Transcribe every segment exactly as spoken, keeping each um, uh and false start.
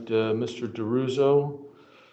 Uh, Mister DeRuzo,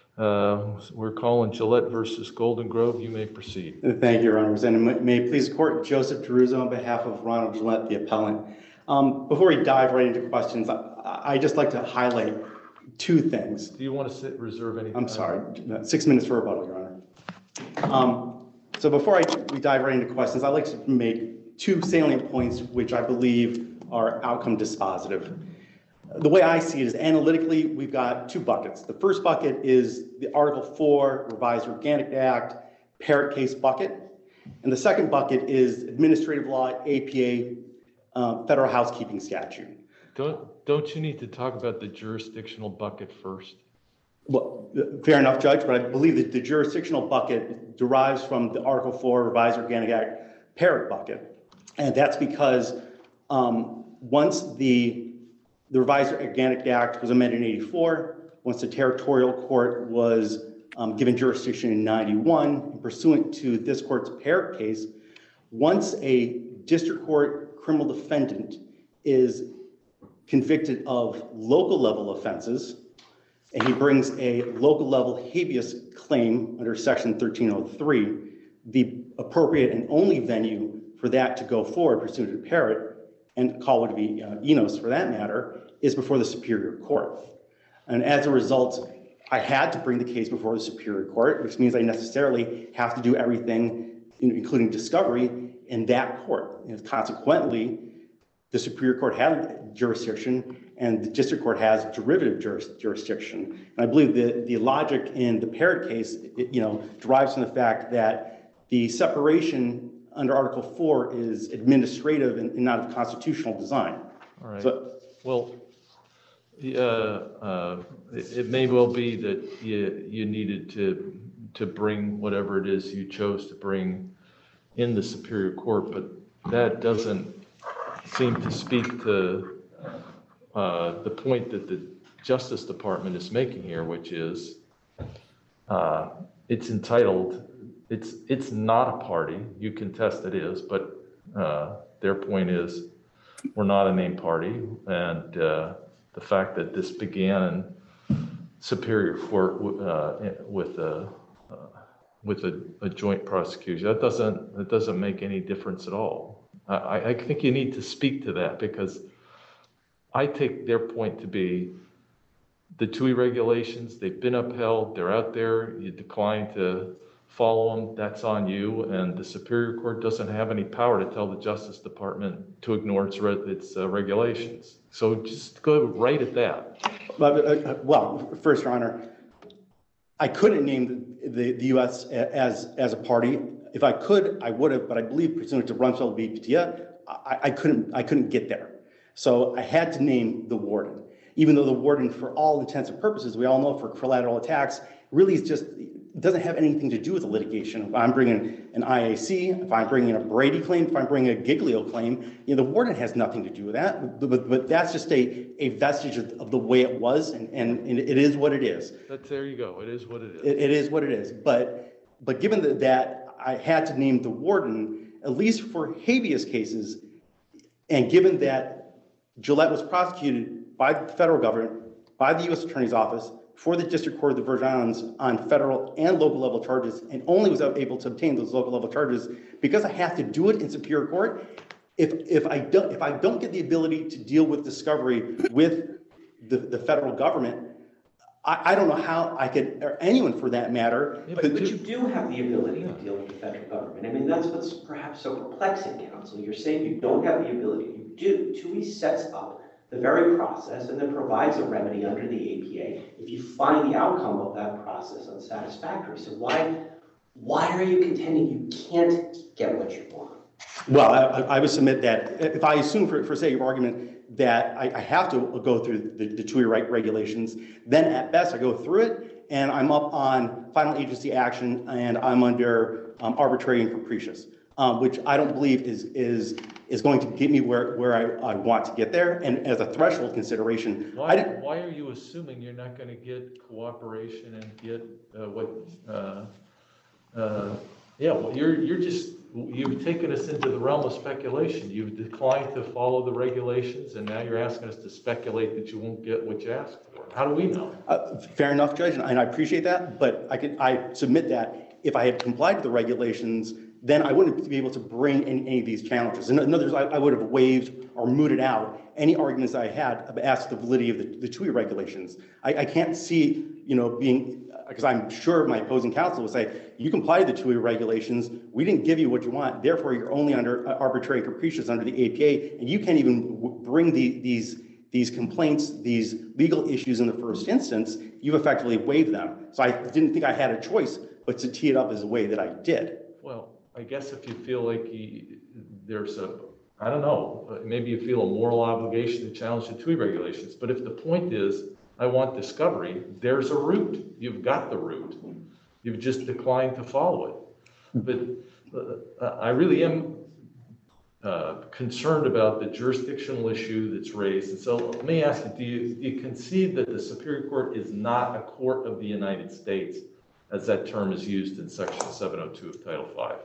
uh, we're calling Gillette versus Golden Grove. You may proceed. Thank you, Your Honor. And may it please the court, Joseph DeRuzo on behalf of Ronald Gillette, the appellant. Um, before we dive right into questions, I, I just like to highlight two things. Do you want to sit, reserve any time? I'm sorry, six minutes for rebuttal, Your Honor. Um, so before I, we dive right into questions, I'd like to make two salient points which I believe are outcome dispositive. The way I see it is analytically, we've got two buckets. The first bucket is the Article four Revised Organic Act parrot case bucket. And the second bucket is administrative law, A P A, uh, federal housekeeping statute. Don't, don't you need to talk about the jurisdictional bucket first? Well, fair enough, Judge, but I believe that the jurisdictional bucket derives from the Article four Revised Organic Act parrot bucket. And that's because um, once the The Revised Organic Act was amended in eighty-four. Once the territorial court was um, given jurisdiction in ninety-one, pursuant to this court's parrot case, once a district court criminal defendant is convicted of local level offenses, and he brings a local level habeas claim under Section thirteen oh three, the appropriate and only venue for that to go forward pursuant to parrot, and call it to be uh, E N O S for that matter, is before the Superior Court. And as a result, I had to bring the case before the Superior Court, which means I necessarily have to do everything, including discovery, in that court. And consequently, the Superior Court had jurisdiction and the District Court has derivative juris jurisdiction. And I believe the, the logic in the parrot case, it, you know, derives from the fact that the separation under Article four is administrative and, and not of constitutional design. All right. So, well, uh, uh, it, it may well be that you you needed to to bring whatever it is you chose to bring in the Superior Court, but that doesn't seem to speak to uh, the point that the Justice Department is making here, which is uh, it's entitled. It's it's not a party. You contest it is, but uh, their point is we're not a named party, and uh, the fact that this began in Superior Court uh, with a uh, with a, a joint prosecution, that doesn't that doesn't make any difference at all. I, I think you need to speak to that because I take their point to be the T U I regulations. They've been upheld. They're out there. You decline to follow them, that's on you, and the Superior Court doesn't have any power to tell the Justice Department to ignore its, re its uh, regulations. So just go right at that. But, uh, well, first, Your Honor, I couldn't name the, the, the U S as, as a party. If I could, I would have, but I believe pursuant to Rumsfeld v. Petilla, I, I, couldn't, I couldn't get there. So I had to name the warden, even though the warden, for all intents and purposes, we all know for collateral attacks, really is just, it doesn't have anything to do with the litigation. If I'm bringing an I A C, if I'm bringing a Brady claim, if I'm bringing a Giglio claim, you know, the warden has nothing to do with that. But, but, but that's just a, a vestige of, of the way it was, and, and, and it is what it is. That's, there you go. It is what it is. It, it is what it is. But, but given that, that I had to name the warden, at least for habeas cases, and given that Gillette was prosecuted by the federal government, by the U S Attorney's Office, for the District Court of the Virgin Islands on federal and local level charges, and only was able to obtain those local level charges because I have to do it in Superior Court. If, if, I, don't, if I don't get the ability to deal with discovery with the, the federal government, I, I don't know how I could, or anyone for that matter. Yeah, but, but you do have the ability to deal with the federal government. I mean, that's what's perhaps so perplexing, counsel. You're saying you don't have the ability. You do. T U I sets up the very process and then provides a remedy under the A P A if you find the outcome of that process unsatisfactory. So why, why are you contending you can't get what you want? Well, I, I would submit that if I assume, for, for sake of argument, that I, I have to go through the, the T U I regulations, then at best I go through it and I'm up on final agency action and I'm under um, arbitrary and capricious. Um, which I don't believe is is is going to get me where where I, I want to get there. And as a threshold consideration, why, I didn't, why are you assuming you're not going to get cooperation and get uh, what? Uh, uh, yeah, well, you're you're just you've taken us into the realm of speculation. You've declined to follow the regulations, and now you're asking us to speculate that you won't get what you asked for. How do we know? Uh, Fair enough, Judge, and I appreciate that, but I could, I submit that if I had complied with the regulations, then I wouldn't be able to bring in any of these challenges. In in other words, I, I would have waived or mooted out any arguments I had as to the validity of the, the T U I regulations. I, I can't see, you know, being, because I'm sure my opposing counsel will say, you complied with the T U I regulations, we didn't give you what you want, therefore you're only under uh, arbitrary and capricious under the A P A, and you can't even w- bring the, these these complaints, these legal issues in the first instance, you've effectively waived them. So I didn't think I had a choice but to tee it up as a way that I did. Well, I guess if you feel like you, there's a, I don't know, maybe you feel a moral obligation to challenge the T U I regulations, but if the point is, I want discovery, there's a route. You've got the route. You've just declined to follow it. But uh, I really am uh, concerned about the jurisdictional issue that's raised. And so let me ask you, do you, do you concede that the Superior Court is not a court of the United States, as that term is used in Section seven oh two of Title five?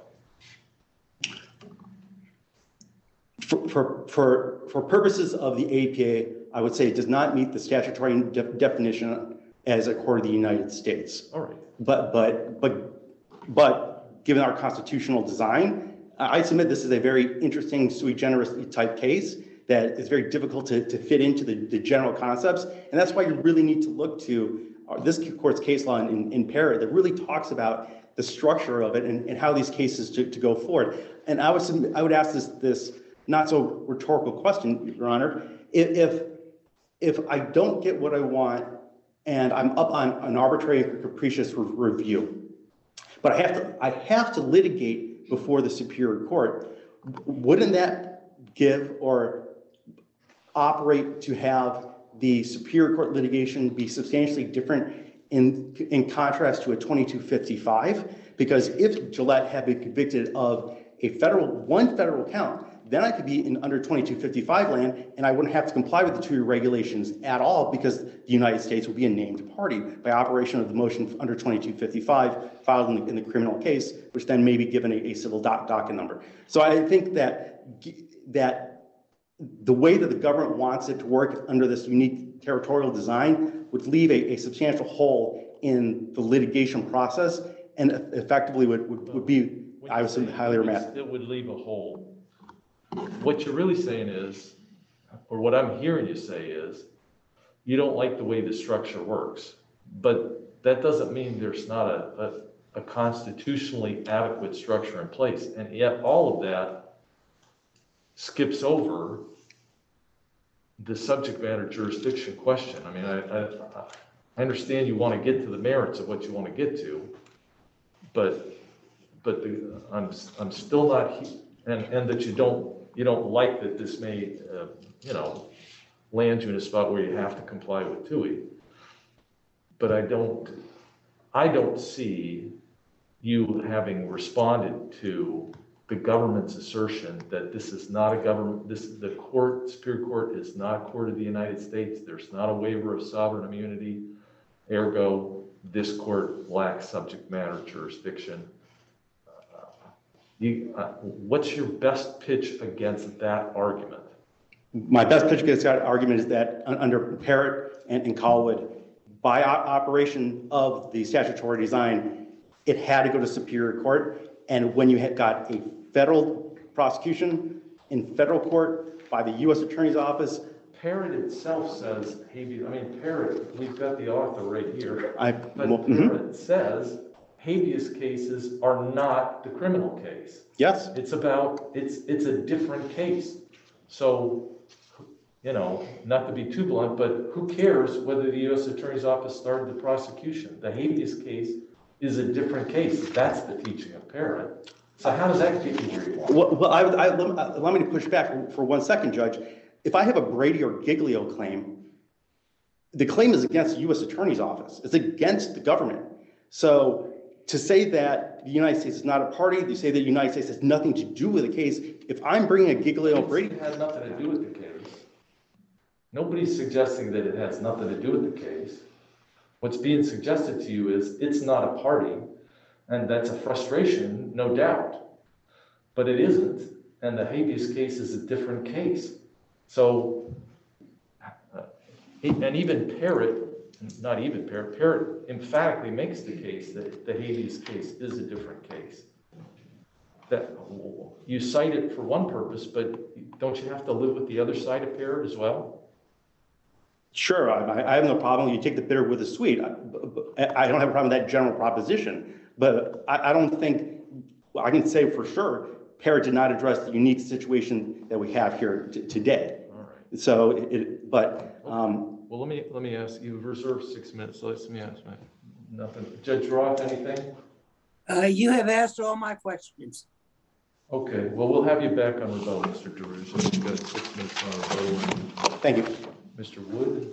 For, for, for, for purposes of the A P A, I would say it does not meet the statutory de- definition as a court of the United States. All right. But, but, but, but given our constitutional design, I submit this is a very interesting sui generis type case that is very difficult to, to fit into the, the general concepts. And that's why you really need to look to uh, this court's case law in, in Parrott that really talks about the structure of it and, and how these cases to, to go forward. And I would, submit, I would ask this, this not so rhetorical question, Your Honor. If, if, if I don't get what I want and I'm up on an arbitrary and capricious re- review, but I have to, I have to litigate before the Superior Court, wouldn't that give or operate to have the Superior Court litigation be substantially different in, in contrast to a twenty-two fifty-five? Because if Gillette had been convicted of a federal, one federal count, then I could be in under twenty-two fifty-five land and I wouldn't have to comply with the T U I regulations at all because the United States would be a named party by operation of the motion under twenty-two fifty-five filed in the, in the criminal case, which then may be given a, a civil doc, docket number. So I think that, that the way that the government wants it to work under this unique territorial design would leave a, a substantial hole in the litigation process and effectively would, would, would be, I would say, highly dramatic. It would leave a hole. What you're really saying is, or what I'm hearing you say is, you don't like the way the structure works, but that doesn't mean there's not a, a, a constitutionally adequate structure in place. And yet all of that skips over the subject matter jurisdiction question. I mean, I, I, I understand you want to get to the merits of what you want to get to, but but the, I'm I'm still not, and and that you don't you don't like that this may uh, you know land you in a spot where you have to comply with T U I. But I don't I don't see you having responded to the government's assertion that this is not a government, this the court, Superior Court is not a court of the United States. There's not a waiver of sovereign immunity. Ergo, this court lacks subject matter jurisdiction. Uh, you, uh, what's your best pitch against that argument? My best pitch against that argument is that under Parrott and, and Colwood, by operation of the statutory design, it had to go to Superior Court. And when you had got a federal prosecution in federal court by the U S Attorney's Office. Parrott itself says, habeas, I mean, Parrott, we've got the author right here. I, but well, Parrott mm-hmm. says habeas cases are not the criminal case. Yes. It's about, it's, it's a different case. So, you know, not to be too blunt, but who cares whether the U S Attorney's Office started the prosecution? The habeas case is a different case. That's the teaching of Parrott. So how does that get you where you want? Well, well I, I, allow me to push back for, for one second, Judge. If I have a Brady or Giglio claim, the claim is against the U S Attorney's Office. It's against the government. So to say that the United States is not a party, to say that the United States has nothing to do with the case, if I'm bringing a Giglio Brady... It has nothing to do with the case. Nobody's suggesting that it has nothing to do with the case. What's being suggested to you is it's not a party, and that's a frustration, no doubt. But it isn't, and the habeas case is a different case. So, uh, and even Parrott not even Parrott, Parrott emphatically makes the case that the habeas case is a different case. That you cite it for one purpose, but don't you have to live with the other side of Parrott as well? Sure, I, I have no problem. You take the bitter with the sweet. I, I don't have a problem with that general proposition, but I, I don't think, well, I can say for sure, Parrott did not address the unique situation that we have here t- today. All right. So, it, but, um, Well, let me, let me ask, you've reserved six minutes, so let me ask, man. Nothing. Judge Roth, anything? Uh, you have asked all my questions. Okay, well, we'll have you back on rebuttal, Mister DeRusso. You've got six minutes on rebuttal. thank you. Mister Wood?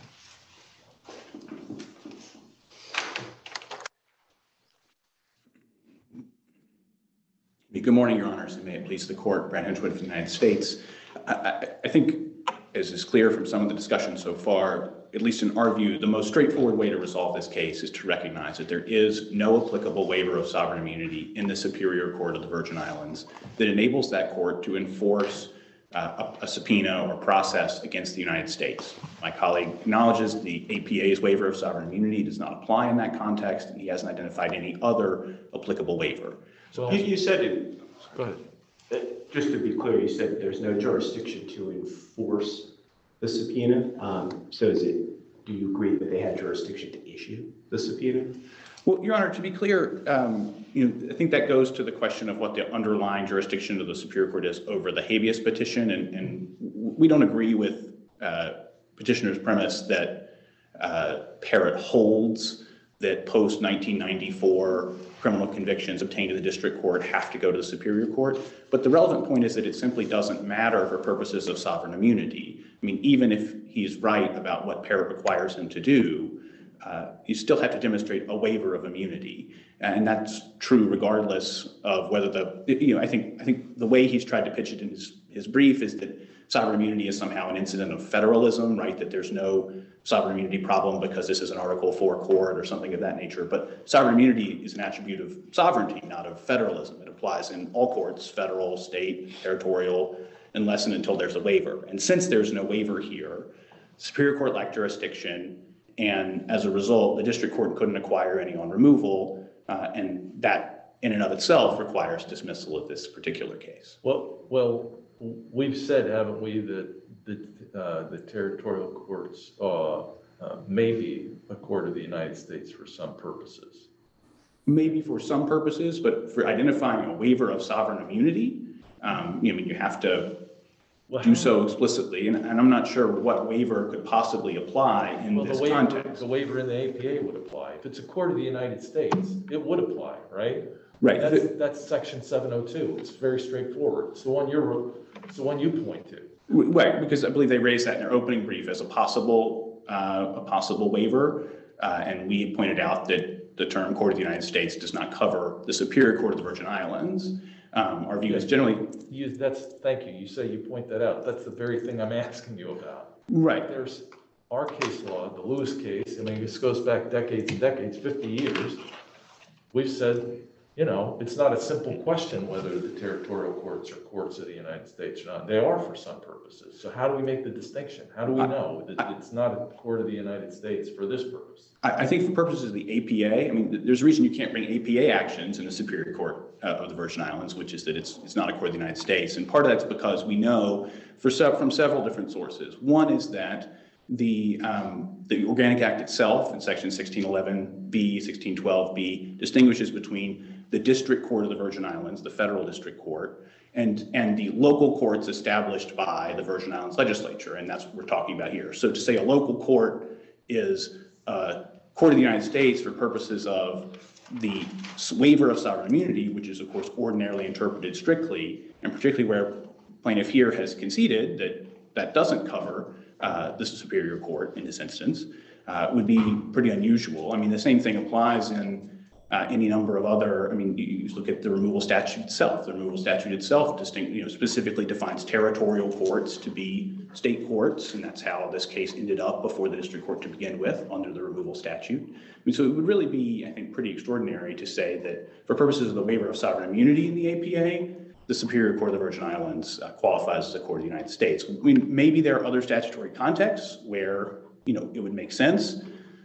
Good morning, Your Honors, and may it please the Court. Brent Hedgewood from the United States. I, I, I think, as is clear from some of the discussion so far, at least in our view, the most straightforward way to resolve this case is to recognize that there is no applicable waiver of sovereign immunity in the Superior Court of the Virgin Islands that enables that court to enforce uh, a, a subpoena or process against the United States. My colleague acknowledges the A P A's waiver of sovereign immunity does not apply in that context, and he hasn't identified any other applicable waiver. So, You, you said, it, go ahead. uh, just to be clear, you said there's no jurisdiction to enforce the subpoena. Um, so is it, do you agree that they had jurisdiction to issue the subpoena? Well, Your Honor, to be clear, um, you know, I think that goes to the question of what the underlying jurisdiction of the Superior Court is over the habeas petition, and, and we don't agree with uh, petitioner's premise that uh, Parrott holds that post nineteen ninety-four criminal convictions obtained in the district court have to go to the Superior Court. But the relevant point is that it simply doesn't matter for purposes of sovereign immunity. I mean, even if he's right about what Parrott requires him to do, uh, you still have to demonstrate a waiver of immunity. And that's true regardless of whether the, you know, I think I think the way he's tried to pitch it in his, his brief is that sovereign immunity is somehow an incident of federalism, right? That there's no sovereign immunity problem because this is an Article four court or something of that nature. But sovereign immunity is an attribute of sovereignty, not of federalism. It applies in all courts, federal, state, territorial, unless and until there's a waiver. And since there's no waiver here, Superior Court lacked jurisdiction, and as a result, the district court couldn't acquire any on removal, uh, and that in and of itself requires dismissal of this particular case. Well, well, we've said, haven't we, that the, uh, the territorial courts uh, uh, may be a court of the United States for some purposes. Maybe for some purposes, but for identifying a waiver of sovereign immunity, um, you know, I mean, you have to Well, do so explicitly, and, and I'm not sure what waiver could possibly apply in Well, this the waiver, context. the waiver in the A P A would apply. If it's a court of the United States, it would apply, right? Right. That's, that's section seven oh two. It's very straightforward. It's the one you're, it's the one you point to. Right, because I believe they raised that in their opening brief as a possible, uh, a possible waiver, uh, and we pointed out that the term Court of the United States does not cover the Superior Court of the Virgin Islands. Um, our view is generally You, that's, thank you. You say you point that out. That's the very thing I'm asking you about. right. There's our case law, the Lewis case. I mean, this goes back decades and decades, fifty years. We've said, you know, it's not a simple question whether the territorial courts are courts of the United States or not. They are for some purposes. So how do we make the distinction? How do we know that it's not a court of the United States for this purpose? I, I think for purposes of the A P A, I mean, there's a reason you can't bring A P A actions in the Superior Court uh, of the Virgin Islands, which is that it's it's not a court of the United States. And part of that's because we know for se- from several different sources. One is that the um, the Organic Act itself in section sixteen eleven B, sixteen twelve B distinguishes between the District Court of the Virgin Islands, the federal district court, and, and the local courts established by the Virgin Islands legislature, and that's what we're talking about here. So to say a local court is a court of the United States for purposes of the waiver of sovereign immunity, which is of course ordinarily interpreted strictly, and particularly where plaintiff here has conceded that that doesn't cover uh, the Superior Court in this instance, uh, would be pretty unusual. I mean, the same thing applies in Uh, any number of other, I mean, you, you look at the removal statute itself. The removal statute itself distinct, you know, specifically defines territorial courts to be state courts, and that's how this case ended up before the district court to begin with under the removal statute. I mean, so it would really be, I think, pretty extraordinary to say that for purposes of the waiver of sovereign immunity in the A P A, the Superior Court of the Virgin Islands uh, qualifies as a court of the United States. I mean, maybe there are other statutory contexts where, you know, it would make sense.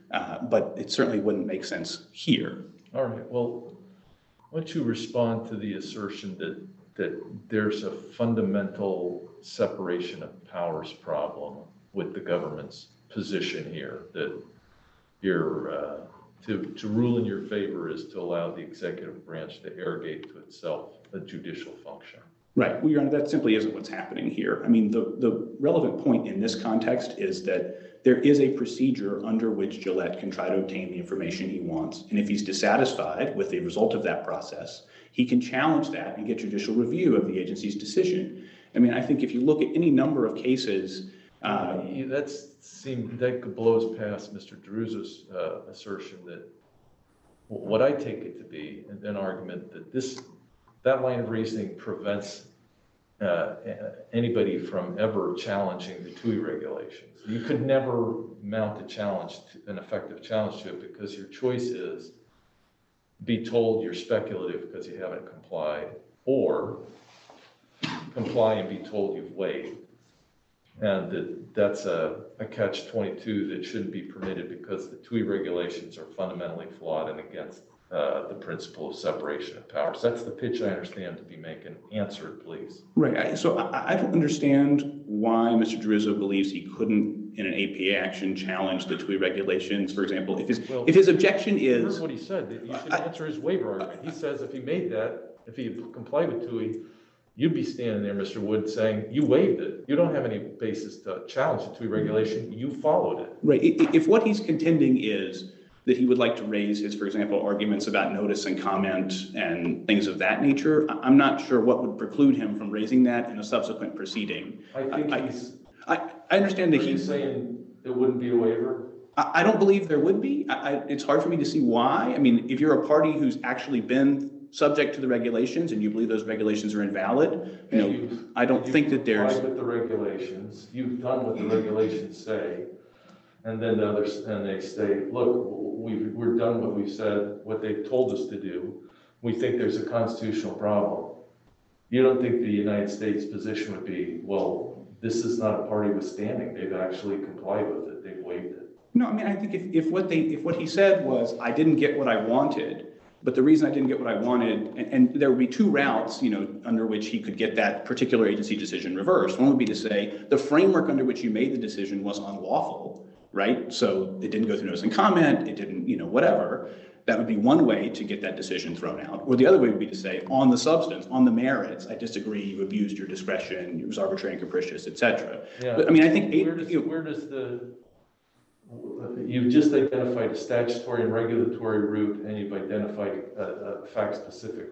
uh, but it certainly wouldn't make sense here. All right, well, why don't you respond to the assertion that, that there's a fundamental separation of powers problem with the government's position here, that you're, uh, to, to rule in your favor is to allow the executive branch to arrogate to itself a judicial function. Right. Well, Your Honor, that simply isn't what's happening here. I mean, the, the relevant point in this context is that there is a procedure under which Gillette can try to obtain the information he wants. And if he's dissatisfied with the result of that process, he can challenge that and get judicial review of the agency's decision. I mean, I think if you look at any number of cases, uh, That's seem, that blows past Mister Drew's uh, assertion that what I take it to be an argument that this, that line of reasoning prevents uh, anybody from ever challenging the T U I regulations. You could never mount a challenge, to, an effective challenge to it, because your choice is be told you're speculative because you haven't complied, or comply and be told you've waived. And that, that's a, a catch twenty-two that shouldn't be permitted because the T U I regulations are fundamentally flawed and against uh, the principle of separation of powers. That's the pitch I understand to be making. Answer it, please. right. I, so I, I don't understand why Mister Druzzo believes he couldn't, in an A P A action, challenge the T U I regulations. For example, if his, Well, if his objection is... Here's what he said, that you should I- answer his waiver argument. He says if he made that, if he complied with T U I, you'd be standing there, Mister Wood, saying you waived it. You don't have any basis to challenge the T U I regulation. You followed it. Right. I- If what he's contending is that he would like to raise his, for example, arguments about notice and comment and things of that nature, I- I'm not sure what would preclude him from raising that in a subsequent proceeding. I think I- he's, I, I understand are that you he's, saying it wouldn't be a waiver? I, I don't believe there would be. I, I, it's hard for me to see why. I mean, if you're a party who's actually been subject to the regulations and you believe those regulations are invalid, you know, You've- I don't you've think that there's... complied with the regulations, you've done what the regulations say, and then the others, and they say, look, we've, we're done what we've said, what they've told us to do. We think there's a constitutional problem. You don't think the United States position would be, well, this is not a party withstanding. They've actually complied with it. They've waived it. No, I mean, I think if, if what they, if what he said was, I didn't get what I wanted, but the reason I didn't get what I wanted, and, and there would be two routes, you know, under which he could get that particular agency decision reversed. One would be to say, the framework under which you made the decision was unlawful, right? So it didn't go through notice and comment, it didn't, you know, whatever. That would be one way to get that decision thrown out. Or the other way would be to say, on the substance, on the merits, I disagree, you abused your discretion, it was arbitrary and capricious, et cetera. Yeah. But I mean, I think, Where does, you know, where does the, you've just identified a statutory and regulatory route, and you've identified a, a fact-specific.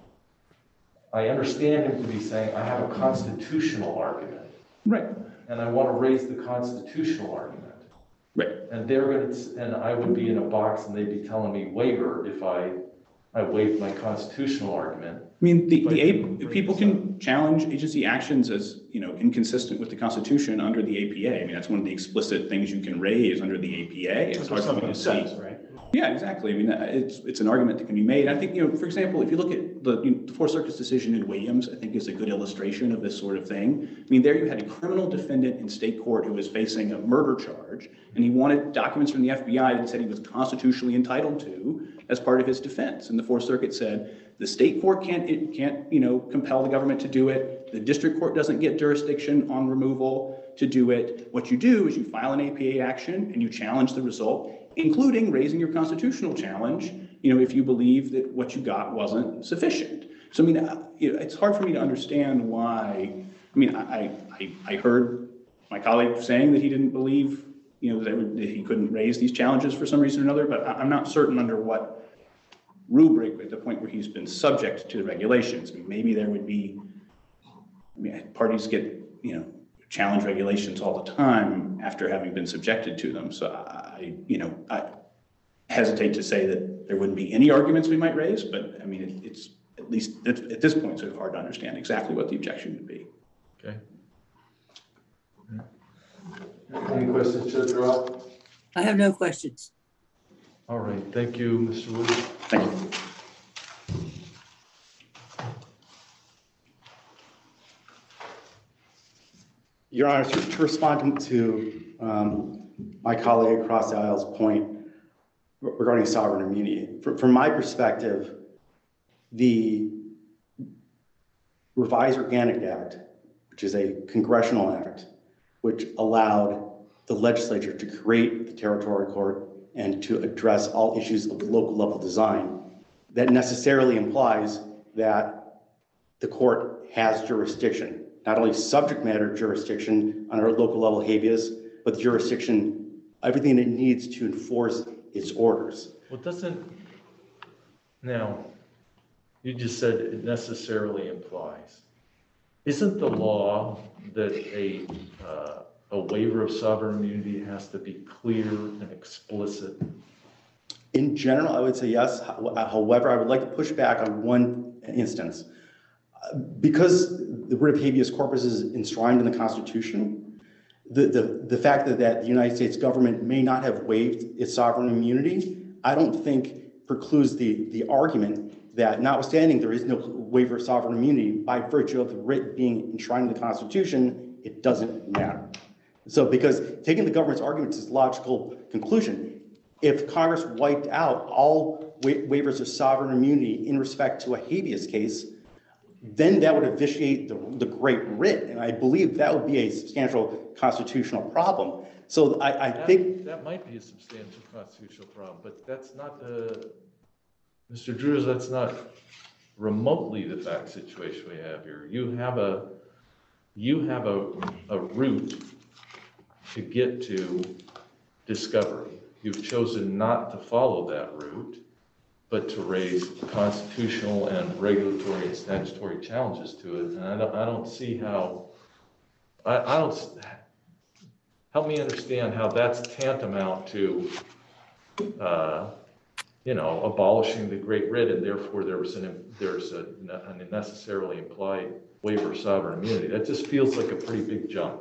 I understand him to be saying, I have a constitutional argument, right, and I want to raise the constitutional argument. right. And they're going to, and I would be in a box, and they'd be telling me waiver if I, I waived my constitutional argument. I mean, the, the, Like, A- bring people this can challenge agency actions as, you know, inconsistent with the Constitution under the A P A. I mean, that's one of the explicit things you can raise under the A P A. It's hard for me to see. right? Yeah, exactly. I mean, uh, it's, it's an argument that can be made. I think, you know, for example, if you look at the, you know, the Fourth Circuit's decision in Williams, I think is a good illustration of this sort of thing. I mean, there you had a criminal defendant in state court who was facing a murder charge, and he wanted documents from the F B I that said he was constitutionally entitled to as part of his defense. And the Fourth Circuit said, the state court can't, it can't, you know, compel the government to do it. The district court doesn't get jurisdiction on removal to do it. What you do is you file an A P A action and you challenge the result, including raising your constitutional challenge, you know, if you believe that what you got wasn't sufficient. So, I mean, uh, you know, it's hard for me to understand why, I mean, I, I, I heard my colleague saying that he didn't believe, you know, that, that he couldn't raise these challenges for some reason or another, but I, I'm not certain under what rubric at the point where he's been subject to the regulations. I mean, maybe there would be, I mean, parties get, you know, challenge regulations all the time after having been subjected to them. So I, you know, I hesitate to say that there wouldn't be any arguments we might raise, but I mean, it, it's at least at, at this point sort of hard to understand exactly what the objection would be. Okay. Any questions, Judge Roth? I have no questions. All right, thank you, Mister Wood. Thank you. Your Honor, to, to respond to um, my colleague across the aisle's point, regarding sovereign immunity. From, from my perspective, the Revised Organic Act, which is a congressional act, which allowed the legislature to create the territorial court and to address all issues of the local level design, that necessarily implies that the court has jurisdiction, not only subject matter jurisdiction under local level habeas, but jurisdiction, everything it needs to enforce its orders. Well, doesn't, now, you just said it necessarily implies. Isn't the law that a, uh, a waiver of sovereign immunity has to be clear and explicit? In general, I would say yes. However, I would like to push back on one instance. Because the writ of habeas corpus is enshrined in the Constitution, the, the, the fact that, that the United States government may not have waived its sovereign immunity, I don't think precludes the, the argument that notwithstanding there is no waiver of sovereign immunity, by virtue of the writ being enshrined in the Constitution, it doesn't matter. So because taking the government's argument to its logical conclusion, if Congress wiped out all wa waivers of sovereign immunity in respect to a habeas case, then that would vitiate the, the great writ. And I believe that would be a substantial constitutional problem. So I, I That- think... That might be a substantial constitutional problem, but that's not the, Mister Drews, that's not remotely the fact situation we have here. You have a, you have a, a route to get to discovery. You've chosen not to follow that route, but to raise constitutional and regulatory and statutory challenges to it. And I don't, I don't see how, I, I don't, help me understand how that's tantamount to, uh, you know, abolishing the great writ, and therefore there was an, there's a, an unnecessarily implied waiver of sovereign immunity. That just feels like a pretty big jump.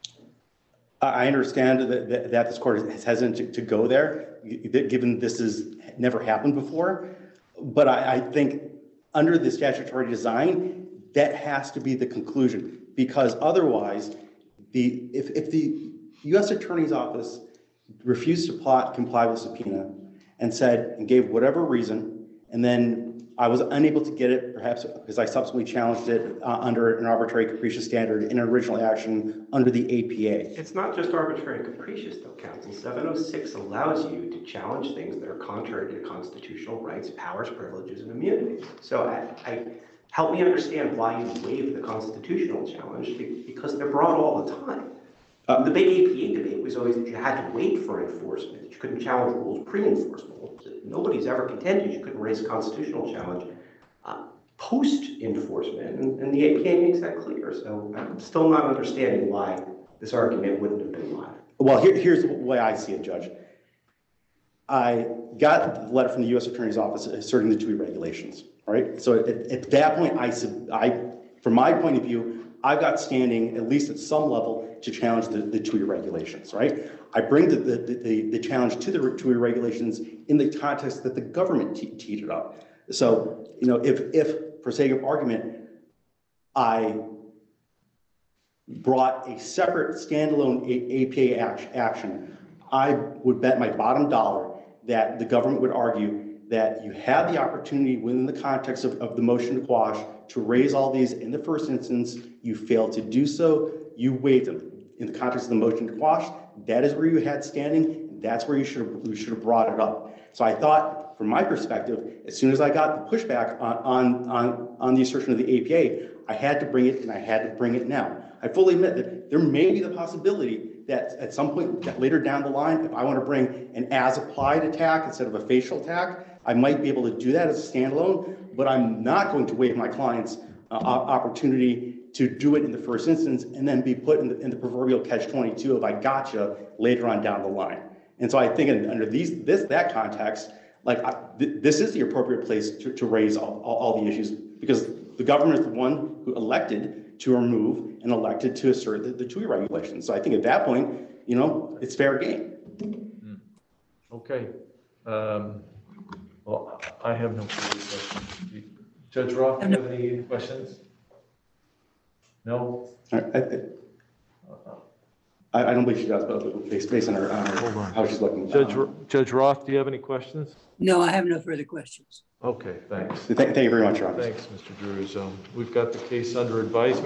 I understand that, that, that this court is hesitant to, to go there, given this has never happened before. But I, I think under the statutory design, that has to be the conclusion, because otherwise, the if, if the U S Attorney's Office refused to plot, comply with subpoena and said, and gave whatever reason, and then I was unable to get it, perhaps because I subsequently challenged it uh, under an arbitrary capricious standard in an original action under the A P A. It's not just arbitrary and capricious, though, counsel. seven oh six allows you to challenge things that are contrary to constitutional rights, powers, privileges, and immunities. So I, I help me understand why you waive the constitutional challenge, because they're brought all the time. Uh, the big A P A debate was always that you had to wait for enforcement, that you couldn't challenge rules pre-enforcement. Nobody's ever contended you couldn't raise a constitutional challenge uh, post-enforcement, and, and the A P A makes that clear. So I'm still not understanding why this argument wouldn't have been live. Well, here, here's the way I see it, Judge. I got the letter from the U S Attorney's Office asserting the T U I regulations, right? So at, at that point, I, I, from my point of view, I've got standing, at least at some level, to challenge the, the T U I regulations, right? I bring the, the, the, the challenge to the T U I regulations in the context that the government te teed it up. So, you know, if, if, for sake of argument, I brought a separate standalone A P A act action, I would bet my bottom dollar that the government would argue that you had the opportunity within the context of, of the motion to quash to raise all these in the first instance. You failed to do so. You waived them. In the context of the motion to quash, that is where you had standing. That's where you should have, you should have brought it up. So I thought, from my perspective, as soon as I got the pushback on, on, on, on the assertion of the A P A, I had to bring it, and I had to bring it now. I fully admit that there may be the possibility that at some point later down the line, if I want to bring an as-applied attack instead of a facial attack, I might be able to do that as a standalone, but I'm not going to waive my client's uh, opportunity to do it in the first instance and then be put in the, in the proverbial catch twenty-two of I gotcha later on down the line. And so I think in, under these, this, that context, like I, th this is the appropriate place to, to raise all, all, all the issues, because the government is the one who elected to remove and elected to assert the, the T U I regulations. So I think at that point, you know, it's fair game. Mm. Okay. Um, well, I have no further questions. Judge Roth, do you have any questions? No? I, I, I, I don't believe she does, but based, based on her, on Hold her, on. how she's looking. Judge, Um, Judge Roth, do you have any questions? No, I have no further questions. Okay, thanks. Thank, thank you very much, Your Honor. Thanks, Mister Drews. Um, We've got the case under advisement.